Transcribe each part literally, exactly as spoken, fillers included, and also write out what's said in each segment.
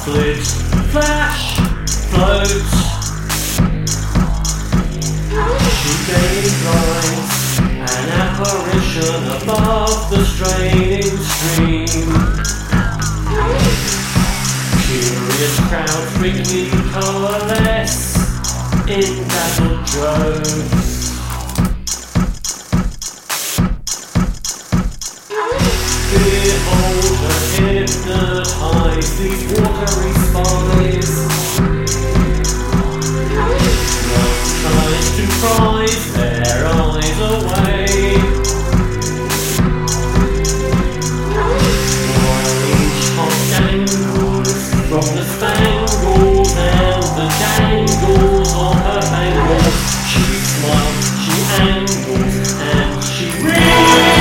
flit, flash, float. She gave life, an apparition above the straining stream. Curious crowds quickly coalesce in dazzled droves. Behold her hypnotize these watery spies. One tries to prize their eyes away, while each hop dangles from the spangles and the dangles of her bangles. She smiles, she angles, and she reels.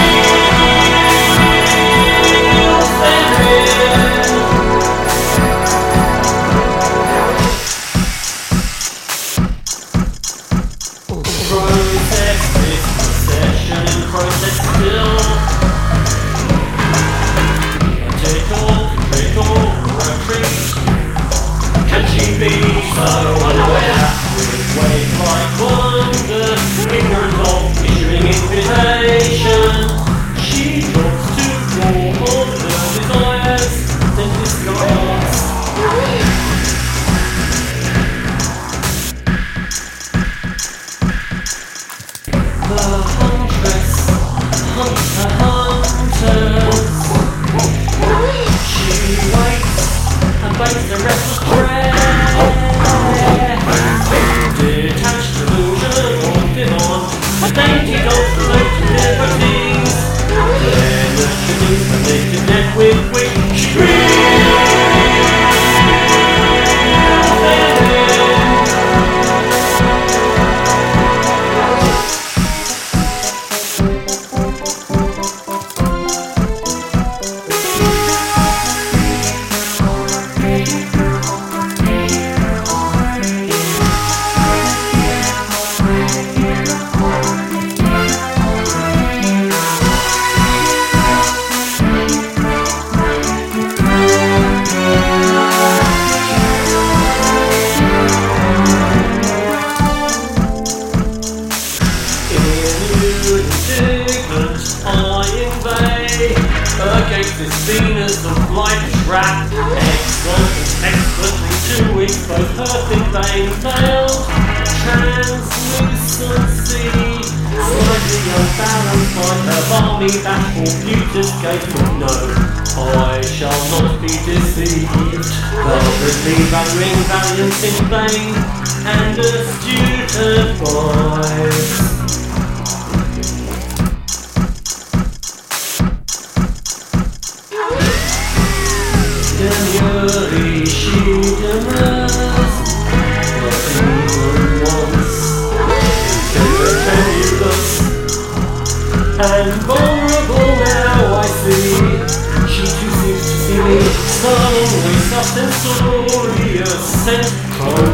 Process this procession and process still. Tickle, trickle, retreat. Can she be so unaware? With waves like wonder, ignorant of issuing invitation. She drops to draw all her desires and discards. The huntress hunts her hunters. She waits and waits the restless prey. Detached illusion of demand, a dainty dog floating liberties. Then she moves the naked neck with which she breathes. Against this Venus of life rap, excellent, excellently to expose her thin vein veiled translucency, slightly unbalanced like her balmy bashful beauty's gaze. But no, I shall not be deceived. Velvetly valuing valiance in vain and astute advice. Demurely she demurs, but even once gave her tremulous and vulnerable. Now I see she too seems to see me, solemnly soft and sorious, sent